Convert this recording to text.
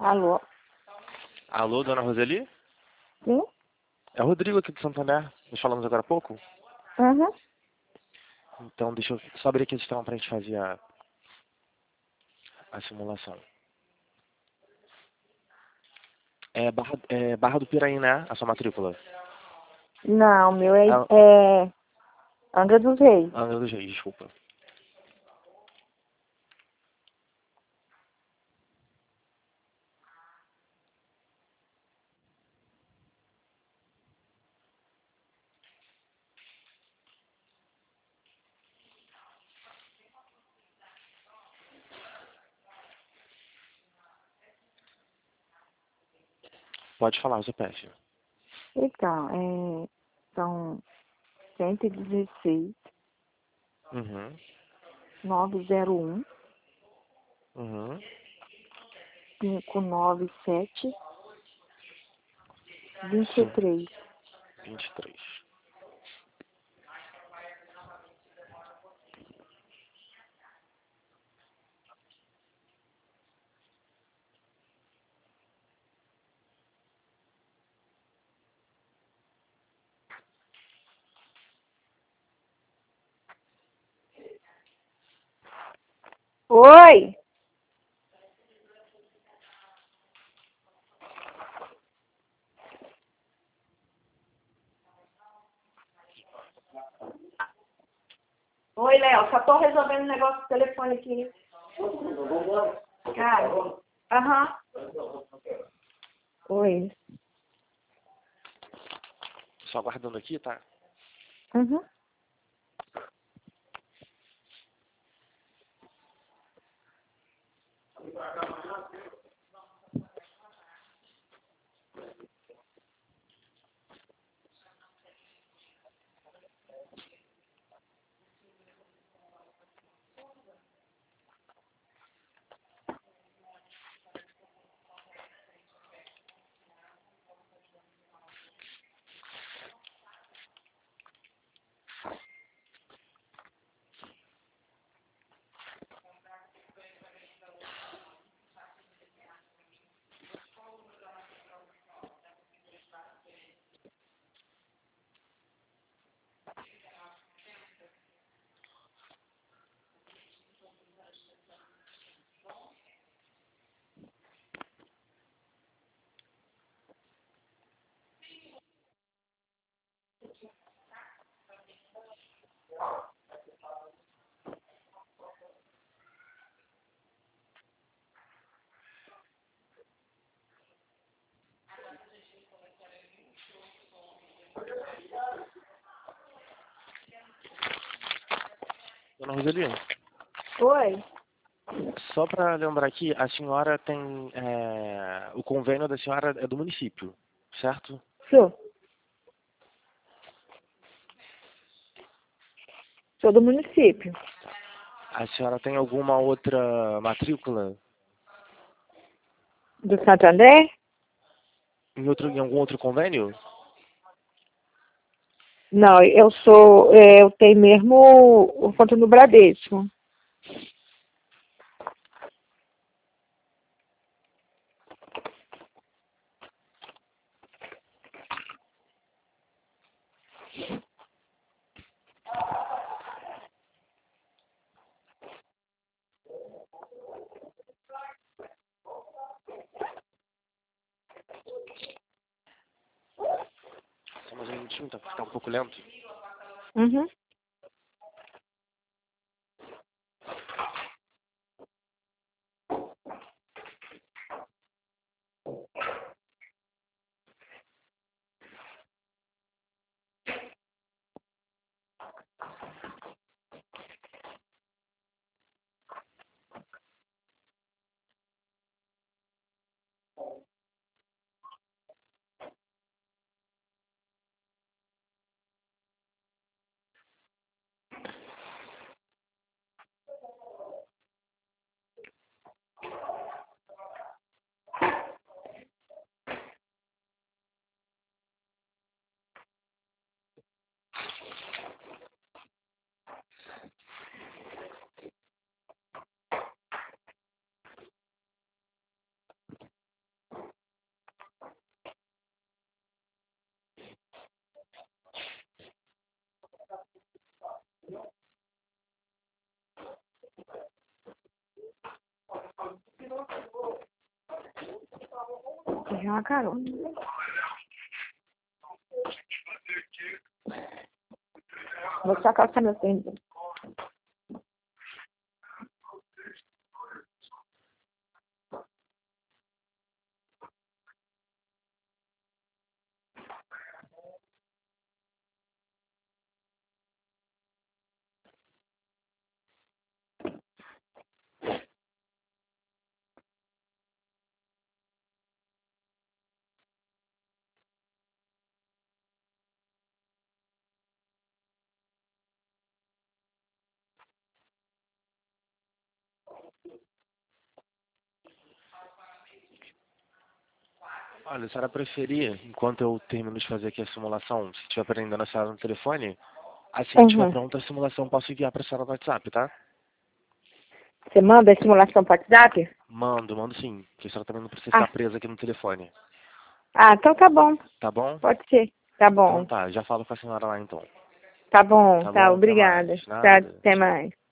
Alô? Alô, dona Roseli? Sim? É o Rodrigo aqui de Santander. Nós falamos agora há pouco. Uhum. Então, deixa eu só abrir aqui o sistema pra gente fazer a simulação. Barra do Piraí, né? A sua matrícula. Não, o meu é, Ah, é Angra dos Reis. Angra dos Reis, desculpa. Pode falar o CPF. Então, são 116 Uhum. 901 Uhum. 597 Sim. 23. 23. Oi! Oi, Léo, só tô resolvendo um negócio do telefone aqui. Cara, aham. Oi. Só aguardando aqui, tá? Uhum. Dona Roseli, Oi. só para lembrar aqui, a senhora tem... o convênio da senhora é do município, certo? Sou. Sou do município. A senhora tem alguma outra matrícula Do Santander? em algum outro convênio? Não, eu tenho mesmo o conta no Bradesco. Só mais um minutinho, tá um pouco lento. Uhum. É uma carona. Vou só calçar meu tênis. Olha, a senhora preferia, enquanto eu termino de fazer aqui a simulação, se estiver aprendendo a senhora no telefone, assim que estiver Uhum. pronta a simulação, posso enviar para a senhora no WhatsApp, tá? Você manda a simulação para WhatsApp? Mando sim, que a senhora também não precisa Ah. ficar presa aqui no telefone. Ah, então tá bom. Tá bom? Pode ser. Tá Então bom. tá, já falo com a senhora lá então. Tá bom, Tá tá. bom? Até Obrigada. mais. Tá, Nada. até Tchau. mais.